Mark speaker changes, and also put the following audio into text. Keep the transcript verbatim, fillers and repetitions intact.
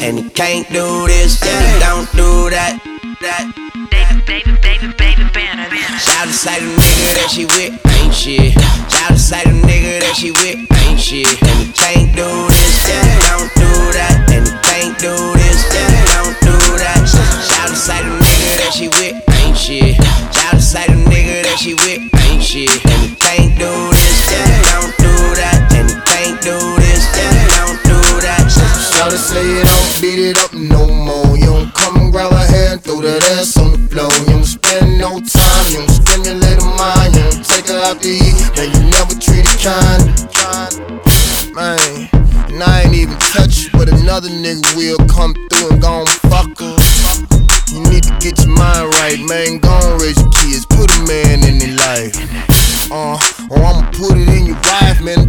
Speaker 1: and he can't do this, and he don't do that. That.
Speaker 2: Baby, baby, baby, baby, banner.
Speaker 1: Shout to say the nigga that she with ain't shit. Shout to say the nigga that she with ain't shit. And he can't do this, and he don't do that. And he can't do this, and he don't do that. Shout to say the nigga that she with ain't shit. Shout to say the nigga that she with ain't shit. And he can't do this, and he don't do that. And he can't do this, and he don't do that.
Speaker 3: Shout to say you don't beat it up no more. You don't come and grab her hair and throw that ass on the floor. You don't spend no time, you don't stimulate her mind. You don't take her out to eat, man, you never treat her kind. Man, and I ain't even touch her, but another nigga will come through and gon' fuck her. You need to get your mind right, man, gon' raise your kids, put a man in their life. Uh, or I'ma put it in your wife, man,